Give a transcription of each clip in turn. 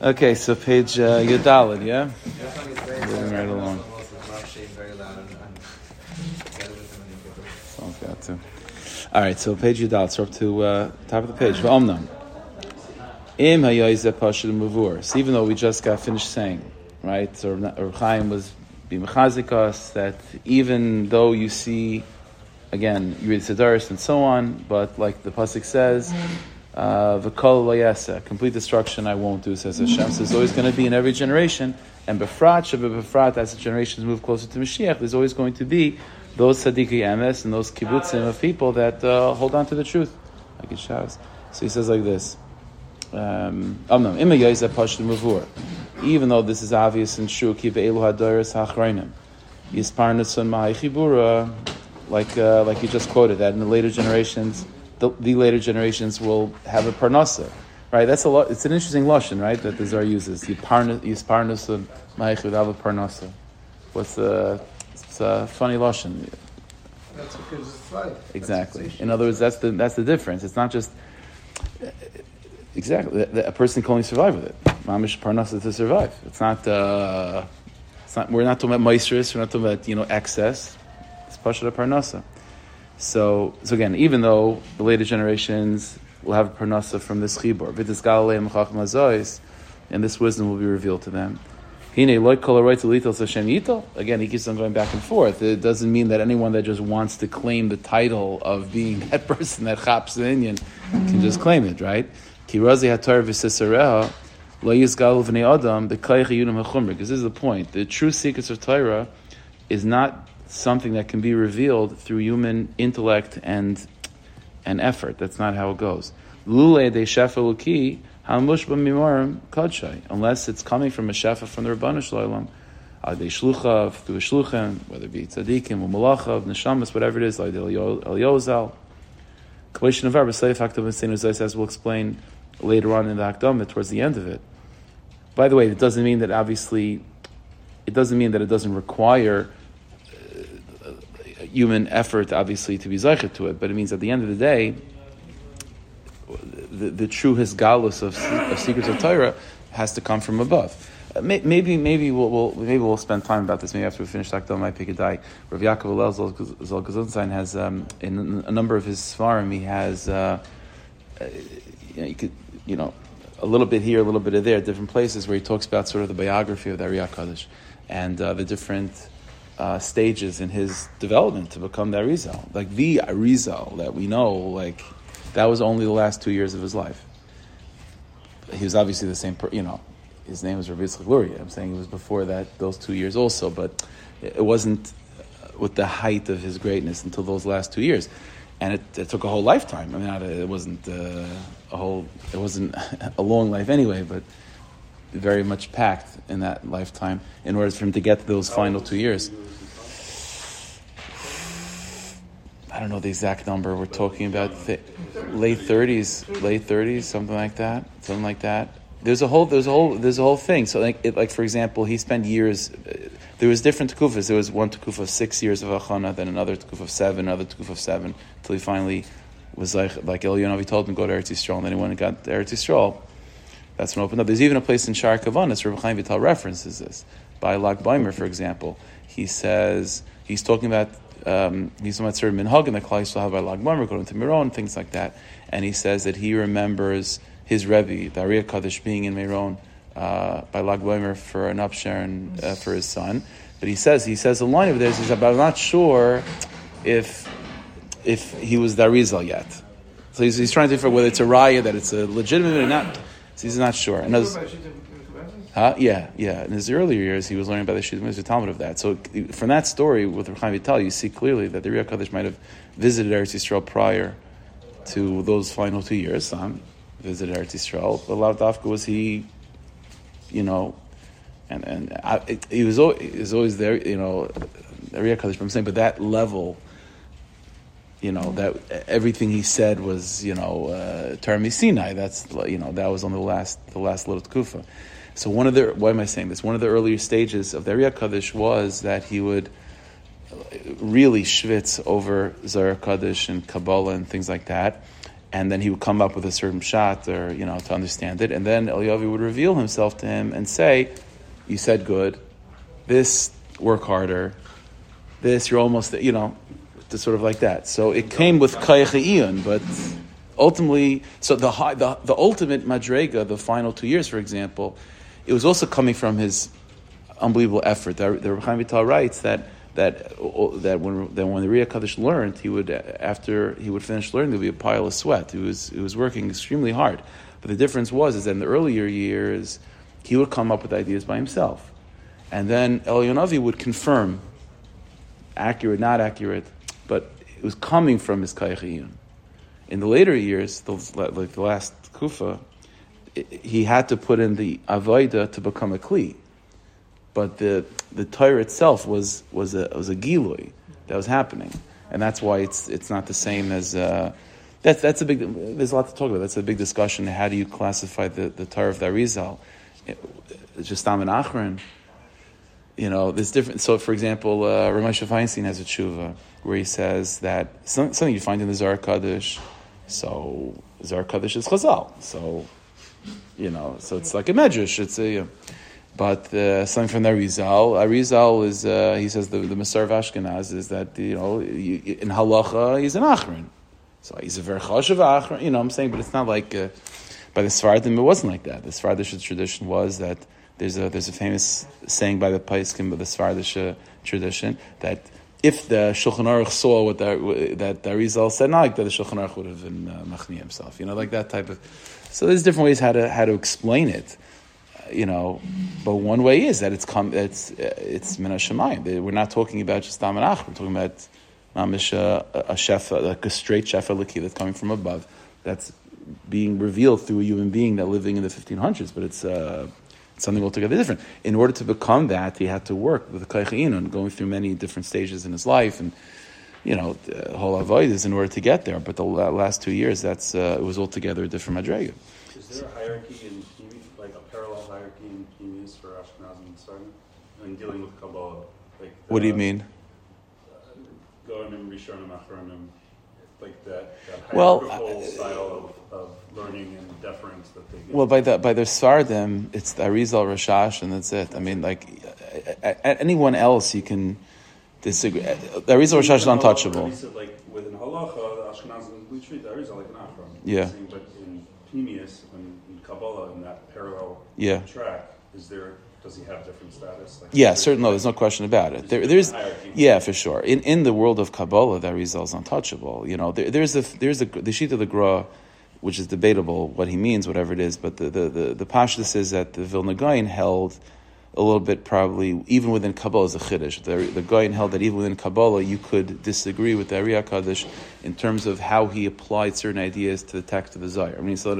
Okay, so page Yudalid, yeah? Moving right along. Someone's got to. All right, so page Yudalid, so up to top of the page. V'omnam. Im hayoyze pashud muvur. So even though we just got finished saying, right, so Rav Chaim was b'mechazik us that even though you see, again, you read Siddharth and so on, but like the pasuk says, v'kol lo yaseh, complete destruction I won't do, says Hashem. So there's always going to be in every generation, and befrat shebefrat, as the generations move closer to Mashiach, there's always going to be those tzadikei emes and those kibbutzim of people that hold on to the truth, like it shouts. So he says like this. Even though this is obvious and true, like you just quoted, that in the later generations, the later generations will have a parnasa, right? That's a lot. It's an interesting lashon, right? That the Zohar uses. Yisparnasun ma'ich would have a parnasa. It's a funny lashon. That's because it's life. Exactly. In other words, that's the difference. It's not just. Exactly, a person can only survive with it. Mamish parnasa to survive. It's not. We're not talking about moistris. We're not talking about excess. It's pasha parnasa. So again, even though the later generations will have a parnasa from this chibur, v'tis galaleim chacham hazois, and this wisdom will be revealed to them. Again, he keeps on going back and forth. It doesn't mean that anyone that just wants to claim the title of being that person that chaps the Indian can just claim it, right? Because this is the point. The true secrets of Torah is not something that can be revealed through human intellect and effort. That's not how it goes. Unless it's coming from a shefa from the Rabbanu Shalom, through a shluchim, whether it be tzadikim or malachav, neshamas, whatever it is, like Eliyozal. As we'll explain later on in the Hakdamah, towards the end of it. By the way, it doesn't mean that it doesn't require human effort, obviously, to be zeichet to it, but it means at the end of the day, the true hisgalus of secrets of Torah has to come from above. Maybe we'll spend time about this. Maybe after we finish Hakdamah, I pick a die. Rav Yaakov Hillel Zolgazunstein has in a number of his svarim, he has a little bit here, a little bit of there, different places where he talks about sort of the biography of the Ari HaKadosh and the different stages in his development to become the Arizal. Like the Arizal that we know, like that was only the last 2 years of his life. He was obviously the same, his name was Rabbi Yitzchak Luria. I'm saying it was before that, those 2 years also, but it wasn't with the height of his greatness until those last 2 years. And it took a whole lifetime. I mean, it wasn't it wasn't a long life anyway, but very much packed in that lifetime in order for him to get to those final 2 years. I don't know the exact number. We're talking about late 30s, something like that. There's a whole thing. So like for example, he spent years. There was different tekufas. There was one tekuf of 6 years of achana, then another tekuf of 7, another tekuf of 7, until he finally was like Elyonav. He told him to go to Eretz Yisrael, and then he went and got to Eretz Yisrael. That's when it opened up. There's even a place in Shar Kavanas where Reb Chaim Vital references this. By Lag Baimer, for example, he says he's talking about certain minhagim that Klal Yisrael have by Lag Baimer, going to Miron, things like that, and he says that he remembers his Rebbe, the Ari HaKadosh, being in Miron by Lag Baimer for an upshare for his son. But he says the line over there is, but I'm not sure if he was the Arizal yet. So he's trying to figure whether it's a raya, that it's a legitimate or not. So he's not sure. In his earlier years, he was learning about the Shidduch Talmud of that. So from that story with Reb Chaim Vital, you see clearly that the Ari HaKadosh might have visited Eretz Yisrael prior to those final 2 years. Visited Eretz Yisrael, but Lav Dafka was he, he was always there, Ari HaKadosh. I'm saying, but that level, that everything he said was, Termi Sinai. That's that was on the last little tkufa. So why am I saying this? One of the earlier stages of the Ari HaKadosh was that he would really schwitz over Zohar Kadosh and Kabbalah and things like that. and then he would come up with a certain shot, or to understand it, and then Eliyahu would reveal himself to him and say, "You said good. This, work harder. This, you're almost, sort of like that." So it came with Kayach Iyun, but ultimately, so the ultimate madrega, the final 2 years, for example, it was also coming from his unbelievable effort. The Reb Chaim Vital writes that when the Riyah Kaddish learned, after he would finish learning, there would be a pile of sweat. He was working extremely hard. But the difference is that in the earlier years, he would come up with ideas by himself, and then Eliyahu would confirm, accurate, not accurate, but it was coming from his Kayach Iyun. In the later years, like the last Kufa, he had to put in the Avodah to become a Kli. But the Torah itself was a Gilui that was happening. And that's why it's not the same as... that's a big... There's a lot to talk about. That's a big discussion. How do you classify the Torah of the Arizal? Just Am and Achron. There's different... So, for example, Ramesha Feinstein has a tshuva where he says that something you find in the Zohar Kaddish. So Zohar Kaddish is Chazal. So it's like a medrash. It's a... But something from the Arizal is, he says, the Masar of Ashkenaz is that, in Halacha, he's an Achron. So he's a very chashav Achron, I'm saying, but it's not like, by the Sfardim, it wasn't like that. The Svardish tradition was that there's a famous saying by the Paiskim of the Svardish tradition that if the Shulchan Aruch saw what that the Arizal said, not like that the Shulchan Aruch would have been machni himself, like that type of... So there's different ways how to explain it. But one way is that it's min hashamayim. We're not talking about just Tam and Ach. We're talking about mamish a chef, like a straight chef aliki that's coming from above, that's being revealed through a human being that living in the 1500s. But it's something altogether different. In order to become that, he had to work with the Kayach Iyun, going through many different stages in his life, and the whole avodas in order to get there. But the last 2 years, it was altogether a different madrega. Is there a hierarchy in like a parallel hierarchy in Pnimis for Ashkenazim and Sfardim? In dealing with Kabbalah? What do you mean? Goanim, Rishonim, Achronim, like that hierarchical style of learning and deference that they give. Well, by the Sfardim, it's the Arizal, Rashash, and that's it. I mean, like, anyone else you can disagree. The Arizal, Rashash is untouchable. Like, within Halacha, the Ashkenazim, we treat the Arizal like an Achron. Yeah. But in Pnimis, in Kabbalah, in that parallel track, does he have different status? Certainly. There's no question about it. There's for sure. In the world of Kabbalah, the Arizal is untouchable. There's the sheet of the Gra, which is debatable what he means, whatever it is. But the Pashtus is that the Vilna Gaon held a little bit, probably even within Kabbalah is a chiddush. The Gaon held that even within Kabbalah you could disagree with the Riyah Kaddish in terms of how he applied certain ideas to the text of the Zohar. I mean, so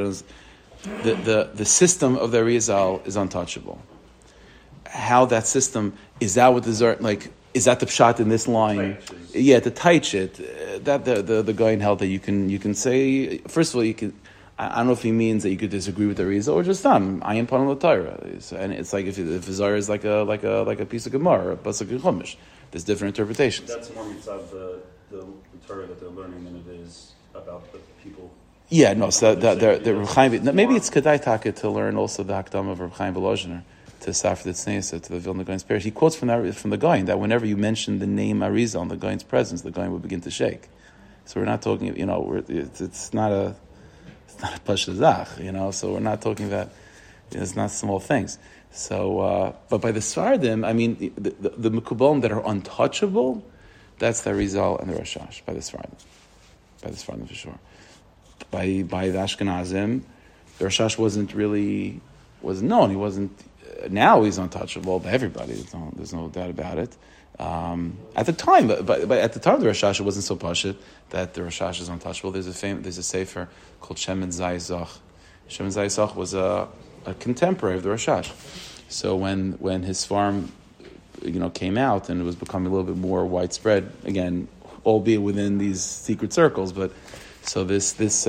the system of the Arizal is untouchable. How that system is that with the Zohar, like, is that the pshat in this line? The taichit. That the Gaon held that you can say, first of all, you can. I don't know if he means that you could disagree with the Arizal or just ayin panel Torah, and it's like if Zohar is like a piece of Gemara or a pasuk of Chumash. There's different interpretations. That's more mitzvah the Torah that they're learning than it is about the people. Yeah, no. So maybe it's kedai taka to learn also the Hakdama of Reb Chaim Volozhiner to Safra Tzneisa, to the Vilna Gaon's parish. He quotes from the Gaon that whenever you mention the name Arizal in the Gaon's presence, the Gaon would begin to shake. So we're not talking, it's not a Pasha Zach, so we're not talking about, it's not small things. So, but by the Sfardim, I mean, the Mekubalim that are untouchable, that's the Arizal and the Rashash, by the Sfardim for sure. By the Ashkenazim, the Rashash wasn't known. He wasn't, now he's untouchable by everybody. There's no doubt about it. At the time, but at the time of the Rashash, it wasn't so pashut that the Rashash is untouchable. There's a sefer called Shemen Zayzach. Shemen Zayzach was a contemporary of the Rashash. So when his farm, came out and it was becoming a little bit more widespread, again, albeit within these secret circles, but so this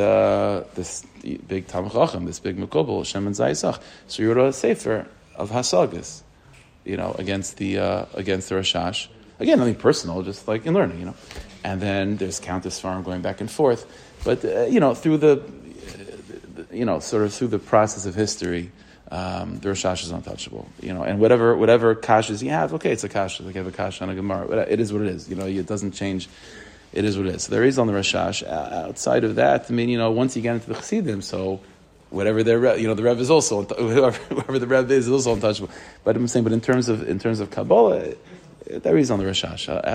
big Talmid Chacham, this big Mekubal, Shemen Zayzach, so he wrote a sefer of Hasagas, against the Rashash. Again, nothing personal, just like in learning, And then there's Countess Farm going back and forth. But through through the process of history, the Rosh Hashanah is untouchable. And whatever kashas you have, okay, it's a kasha. Like you have a kasha on a Gemara. It is what it is. It doesn't change. It is what it is. So there is on the Rosh Hashanah. Outside of that, once you get into the Chassidim, so whatever their the Rebbe is also whoever the Rebbe is also untouchable. But I'm saying, but in terms of Kabbalah, there is on the Rosh Hashanah.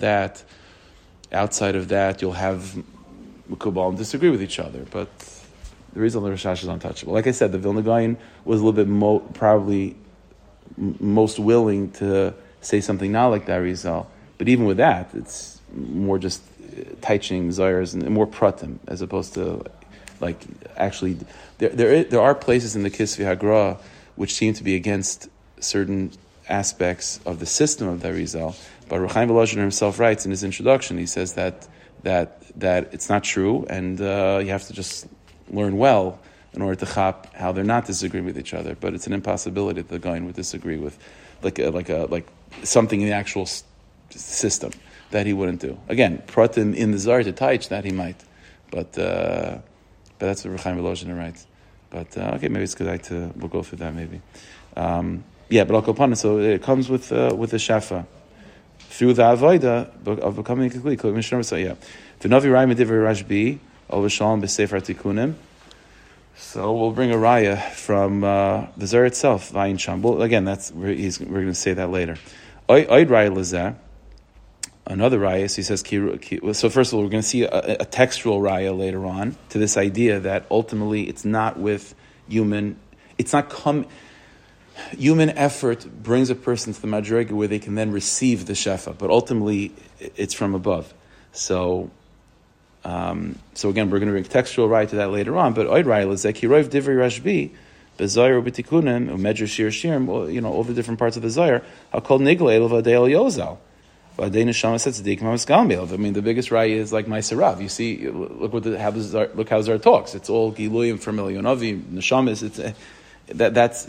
Outside of that, you'll have Mekubalim disagree with each other, but the reason the Rosh Hashanah is untouchable. Like I said, the Vilna Gaon was a little bit probably most willing to say something not like that Arizal, but even with that, it's more just taiching zayers and more pratim as opposed to like actually. There are places in the Kisvi Hagra which seem to be against certain aspects of the system of the Arizal. But Rechaim Volozhin himself writes in his introduction, he says that it's not true, and you have to just learn well in order to chap how they're not disagreeing with each other. But it's an impossibility that the Gaon would disagree with, like something in the actual system that he wouldn't do. Again, pratim in the Zar to taich that he might, but that's what Rechaim Volozhin writes. But okay, maybe it's good we'll go through that maybe. But Al Kopanim, so it comes with the Shafa. Through the avoida of becoming complete. The Navi Raya Medivrei Rashbi Al V'Shalom B'Sefer Tikunim. So we'll bring a raya from the Zohar itself. Vayin Sham. Well, again, we're going to say that later. Oid Raya Lezeh. Another raya. So he says. So first of all, we're going to see a textual raya later on to this idea that ultimately it's not with human. It's not human effort brings a person to the madrega where they can then receive the shefa, but ultimately it's from above. So again, we're going to bring textual right to that later on. But oid raya lezeki roiv divrei Rashbi bezayir ubetikunim umedrash shir shirim. All the different parts of the zayir. I'll call nigla elav adei yozal. The biggest raya is like Maiserav. You see, look how Zar talks. It's all giluyim from Elyonavi, neshamis. That's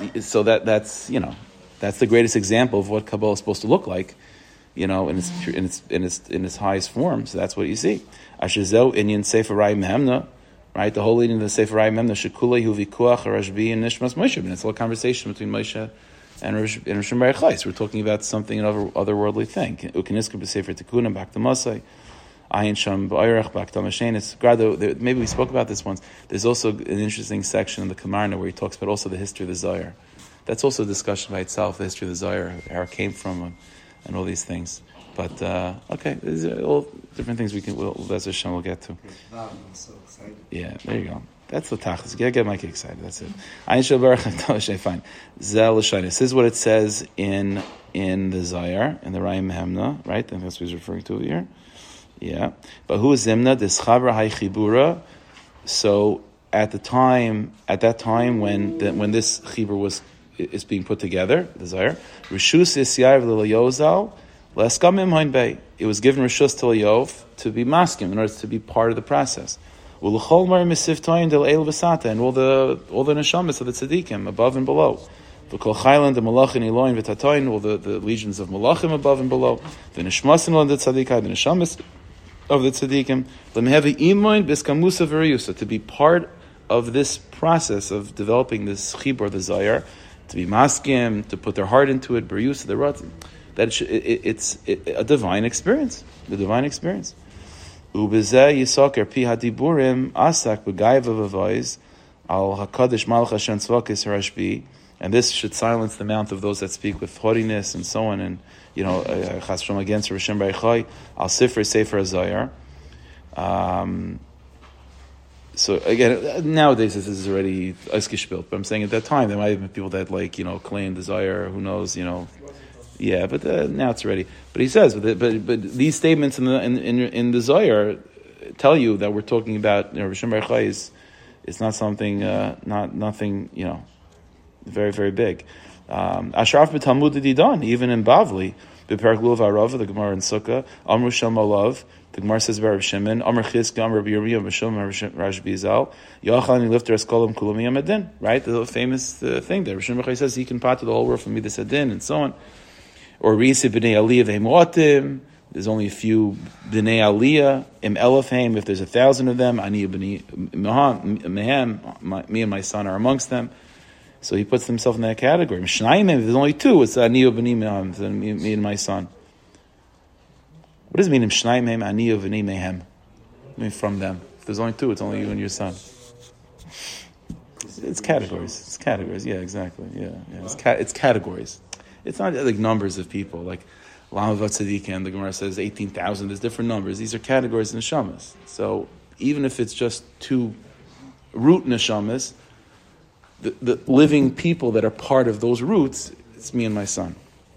the greatest example of what Kabbalah is supposed to look like, in its highest form. So that's what you see. Ashezel inyan Sefer Raya Mehemna, right? The whole leading of the Sefer Raya Mehemna shekula hu vikuach Rashbi and Nishmas Moshe. And it's a conversation between Moshe and Rosh Bar Chais. We're talking about something, an otherworldly thing. Ukeniska b'Sefer Tikunim back to Masai. Ayin Sham b'Oyrech back to Mashenis. Maybe we spoke about this once. There's also an interesting section in the Kamarna where he talks about also the history of the Zohar. That's also a discussion by itself, the history of the Zohar, how it came from, and all these things. But okay, these are all different things we'll get to. I'm so excited. Yeah, there you go. That's the tachlis. Get Mike excited. That's it. Ayin Shal Baruch fine. Zel L'Shaynis. This is what it says in the Zohar, in the Raya Mehemna, right? I think that's what he's referring to here. Yeah, but who is Zimna? This Chavra Haychibura. So at that time when this chibur is being put together, the Zohar, Rishus Yisyav L'Yozal L'Eskamim Hain Bei. It was given Rishus to L'Yov to be maskim in order to be part of the process. U'L'chol Mar Misivtoyin Del El V'Sata, and all the neshamas of the tzaddikim above and below. V'Kol Chaylan the Malachin Eloin V'Tatoyin, all the legions of Malachim above and below. The Nishmasin on the tzaddikai, the neshamas of the tzaddikim, to be part of this process of developing this chibur, the zayar, to be maskim, to put their heart into it, beriyus the ratzim. That it's a divine experience, the divine experience. Ubezeh yisaker pi hadiburim asak b'gayv avavais al hakadosh malach Hashem tzvakis Rashbi, and this should silence the mouth of those that speak with haughtiness and so on, and chas v'shalom against Rosh Bar Chai al Sefer Zayar. So again, nowadays this is already ausgespielt, but I'm saying at that time there might have been people that claim desire. Who knows? Yeah, but now it's ready. But he says, but these statements in the Zayar tell you that we're talking about Rosh Bar Chai is not something nothing very very big. Ashraf b'Talmud Didan, even in Bavli, b'Perak Lulav Arav, the Gemara in Sukkah, Amru Shel Malav, the Gemara says Rav Shimon, Amr Chizka, Amr Rabbi Yirmiyah, Mishum, Rashbi Zal, Yochanan Lifter Eskolim Kulam Yamadin, right? The famous thing there. Rav Shimon says he can part to the whole world from Midas Adin and so on. Or Risi b'nei Aliyah v'Hemotim, There's only a few b'nei aliyah, im elafim, if there's 1,000 of them, ani b'nei mehem, me and my son are amongst them. So he puts himself in that category. Mishnayim, if there's only 2, it's ani b'nei mehem, me and my son. What does it mean, Mishnayim, ani b'nei mehem? I mean, from them. If there's only 2, it's only you and your son. It's categories. It's categories. Yeah, exactly. Yeah. It's categories. It's not like numbers of people. Like Lamavat Tzaddik and the Gemara says 18,000. There's different numbers. These are categories in neshamas. So even if it's just 2 root neshamas, the living people that are part of those roots, it's me and my son.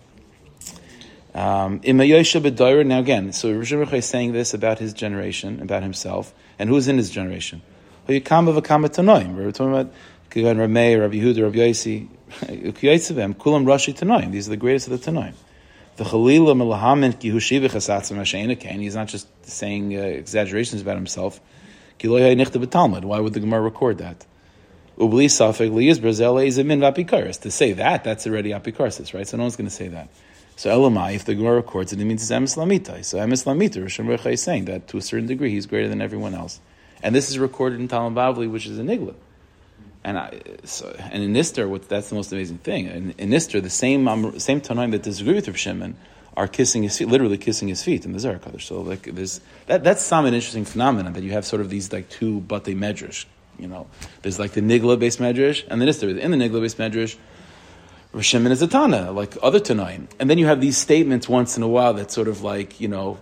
Now again, so Rosh Hashanah is saying this about his generation, about himself, and who's in his generation. We're talking about Rabbi Yehuda, Rabbi Yosi, Kulam Rashi Tanoim. These are the greatest of the Tanoim. The Chalila Melahamin Kihushi v'Chasatzim Hasheina Kain. He's not just saying exaggerations about himself. Kiloyai Nichta b'Talmud. Why would the Gemara record that? Ubli Safek Liyis Brazel Eizamin v'Apikaris. To say that, that's already Apikarsis, right? So no one's going to say that. So Elamai, if the Gemara records it, it means it's Emes Lamitai. So Emes Lamitai, Rosh Hashanah is saying that to a certain degree he's greater than everyone else. And this is recorded in Talmud Bavli, which is a Nigla. And in Nister, that's the most amazing thing. In Nister, the same Tanoim that disagree with Rav Shimon are kissing his feet, literally kissing his feet in the Zohar Kodesh. So like that's some an interesting phenomenon that you have sort of these like 2 batei medrash. There's like the Nigla based medrash and the Nister. In the Nigla based medrash, Rav Shimon is a Tana, like other Tanoim. And then you have these statements once in a while that sort of like,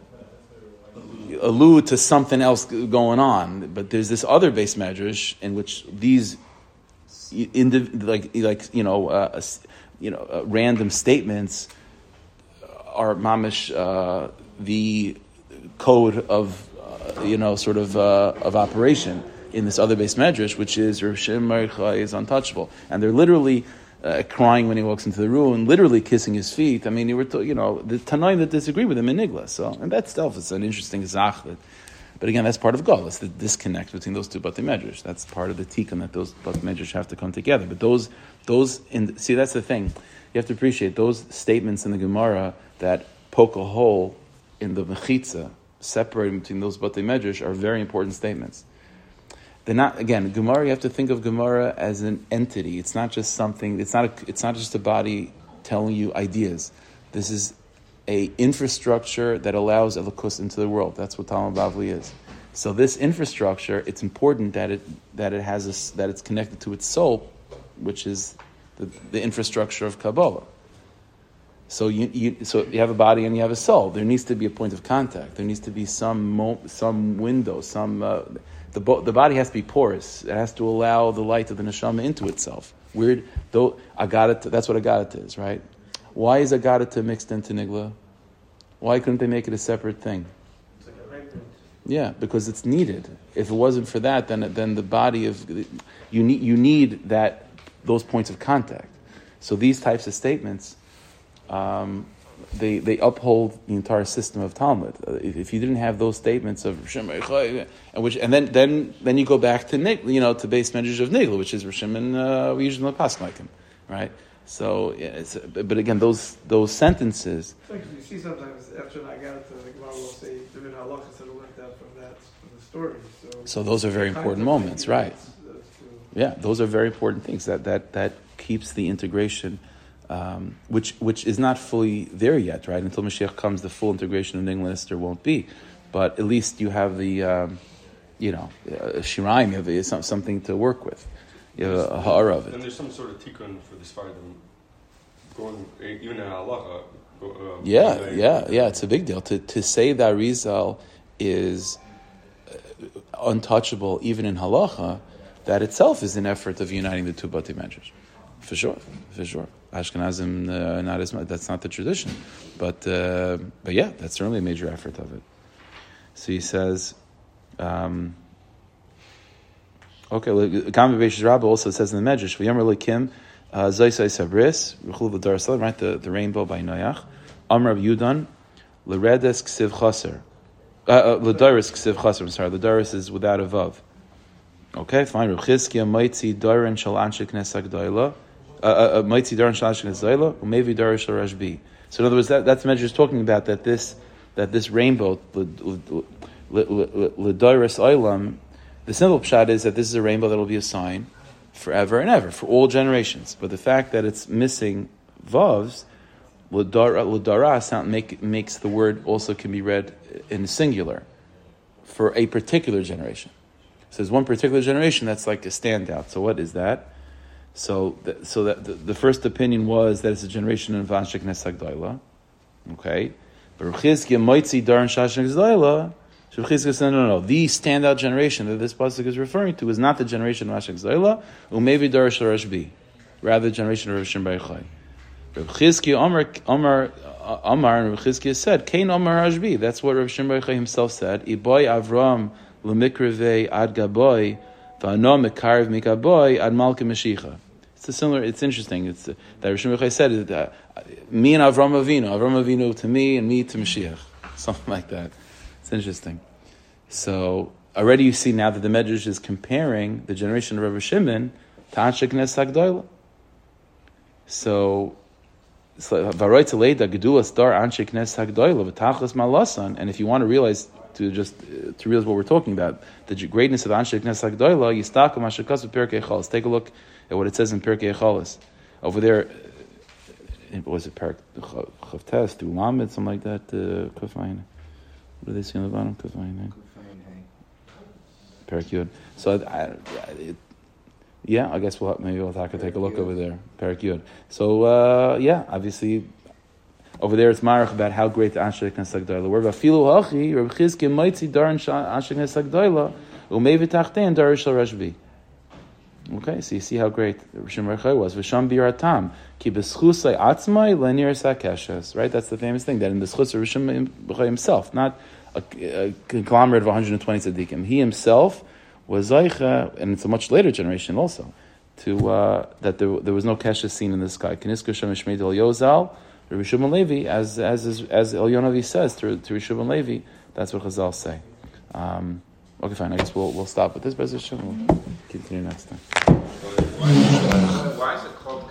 allude to something else going on. But there's this other base medrash in which these random statements are mamish the code of of operation in this other base medrash, which is Rav Shimon is untouchable, and they're literally crying when he walks into the room, literally kissing his feet. I mean, the Tanoim that disagree with him in Nigla. So, and that itself is an interesting zach. But again, that's part of Galus, the disconnect between those 2 batei medrash. That's part of the tikkun that those batei medrash have to come together. But see, that's the thing. You have to appreciate those statements in the Gemara that poke a hole in the mechitza, separating between those batei medrash, are very important statements. They're not, again, Gemara, you have to think of Gemara as an entity. It's not just something, it's not just a body telling you ideas. This is a infrastructure that allows Elokus into the world. That's what Talmud Bavli is. So this infrastructure, it's important that it's connected to its soul, which is the infrastructure of Kabbalah. So you have a body and you have a soul. There needs to be a point of contact. There needs to be some window, the body has to be porous. It has to allow the light of the neshama into itself. Weird, though. Agadata, that's what Agadata is, right? Why is Agadata mixed into Nigla? Why couldn't they make it a separate thing? It's like a hybrid. Yeah, because it's needed. If it wasn't for that, then the body of you need those points of contact. So these types of statements, they uphold the entire system of Talmud. If you didn't have those statements of and then you go back to Nigla, to base measures of Nigla, which is Rosh Hashanah, we usually pass like him, right? So, but again, those sentences. You see sometimes after I got it, the Gemara will say David Halacha said it went out from the story. So those are very important moments, right? Yeah, those are very important things that keeps the integration. Which is not fully there yet, right? Until Mashiach comes, the full integration of Nigla there won't be. But at least you have the, shiraim, you have something to work with. You have a ha'ara of it. And there's some sort of tikkun for this fight, going even in halacha. Yeah, it's a big deal. To say that Arizal is untouchable even in halacha, that itself is an effort of uniting the 2 batei medrash. For sure. Ashkenazim, not as much. That's not the tradition, but yeah, that's certainly a major effort of it. So he says, okay. Gam Beis Rabba also says in the Medrash, "V'yomer Lekim Zaysai Sabris Rechul V'Dar Salim." Right, the rainbow by Noach. Amar Yudan L'Redes Ksiv Chaser. L'Daris Ksiv Chaser. I'm sorry, L'Daris is without a vav. Okay, fine. Reb Chizkiya Maitzi Daran Shal Anshe Knesset Gdoila. Maitzi Daran Shal Anshe Knesset Gdoila. Umevi Daran Shal Rashbi. So in other words, that's the Medrash is talking about that that this rainbow, l'doros olam, the simple pshat is that this is a rainbow that will be a sign forever and ever, for all generations. But the fact that it's missing vavs, l'dara, makes the word also can be read in singular for a particular generation. So there's one particular generation that's like a standout. So what is that? So the first opinion was that it's a generation of Anshe Knesset Hagdola. Okay, but Rav Chizkiya Moitzi Dar and Shashnik Hagdola. Rav Chizkiya said, no. The standout generation that this pasuk is referring to is not the generation of Anshe Hagdola, or maybe Dar Sharash, rather the generation of Rav Shimon Bar Yochai. Rav Chizkiya Amar, and Rav Chizkiya said, Kain Amar Hashbi. That's what Rav Shimon Bar Yochai himself said. Iboy Avram l'mikrevei ad gaboy v'ano mekarv mikaboy ad malka mashicha. It's interesting. It's that Rav Shimon Bar Yochai said that me and Avram Avinu to me and me to Mashiach, something like that. It's interesting. So already you see now that the Medrash is comparing the generation of Rav Shimon to Anshe Knesset Hagdola. So varoy taleida gedulas dar Anshe Knesset Hagdola v'tachlis malasan. And if you want to realize to realize what we're talking about, the greatness of Anshe Knesset Hagdola, yistakom ashekas v'perkei cholos. Take a look at what it says in Perkei Cholos. Over there, was it Perk Chavtes through Lamed, something like that? Kufayin. What do they say on the bottom? Kufayin. Perk Yud. So I guess maybe we'll take a look over there. Perk Yud. So obviously. Over there, it's marach about how great the Anshe Knesset Hagdola were. Vafilu hachi, Rav Chizkiya Moitzi Dar Anshe Knesset Hagdola, umevi tachtein Dar Shel Rashbi. Okay, so you see how great Rav Shimon Bar Yochai was. V'sham biratam ki b'schusay atzmai lenir sakeshes. Right, that's the famous thing that in the schus of Rav Shimon Bar Yochai himself, not a conglomerate of 120 tzaddikim. He himself was zeicha, and it's a much later generation also, to that there was no keshes seen in the sky. Keniska Shem Shmeid El Yozal. Rabbi Shimon Levi, as Elyonavi says to Rabbi Shimon Levi, that's what Chazal say. Okay, fine. I guess we'll stop with this position. We'll continue next time. Why is it called